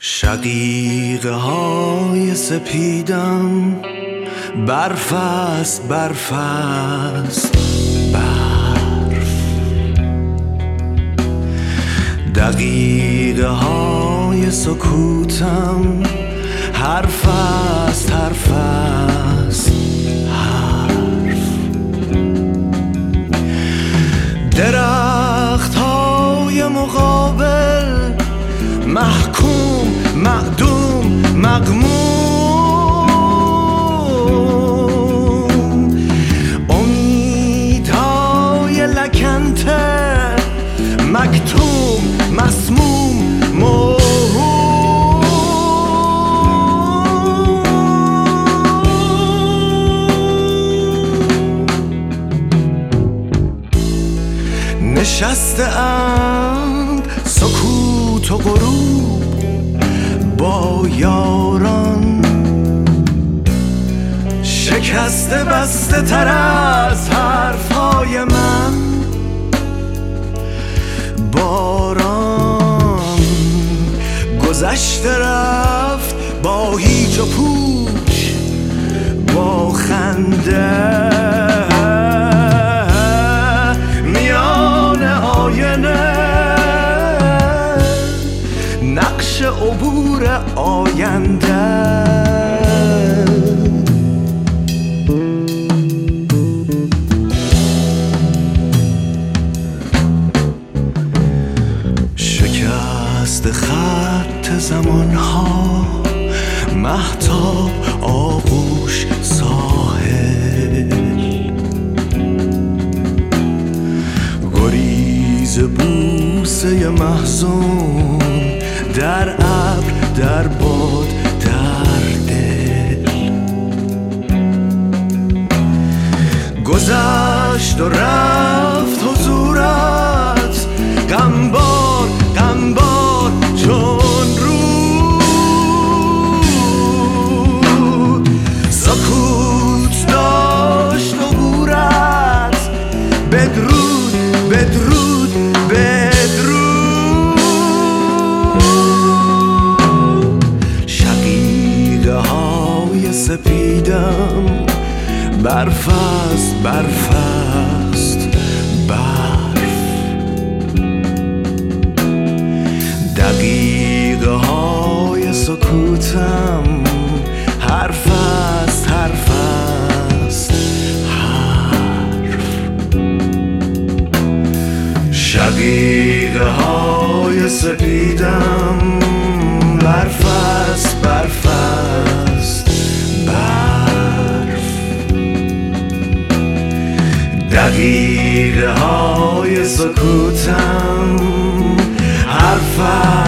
شقیقه های سپیدم برف است، برف است، برف. دقیقه های سکوتم حرف است، حرف است، حرف. درخت های مقابل محکوم، معدوم، مغموم. امیدهای لکنته مکتوم، مسموم، موهوم. نشسته اند سکوت و غروب با یاران، شکسته بسته تر از حرفهای من. باران گذشته رفت با هیچ و پوچ، با خنده میان آینه نقش عبور آینده. شکست خط زمانها، مهتاب، آغوش، ساحل. گریز بوسه محزون در ابر، در باد، در دل. گذشت و رفت حضورت، غمبار، غمبار چون رود. سکوت داشت عبورت، بدرود، بدرود، بدرود. شقیقه های سپیدم برف است، برف است، برف. دقیقه های سکوتم حرف است، حرف است، حرف. شقیقه های سپیدم برف است، برف است، برف. دقیقه های سکوتم حرف است.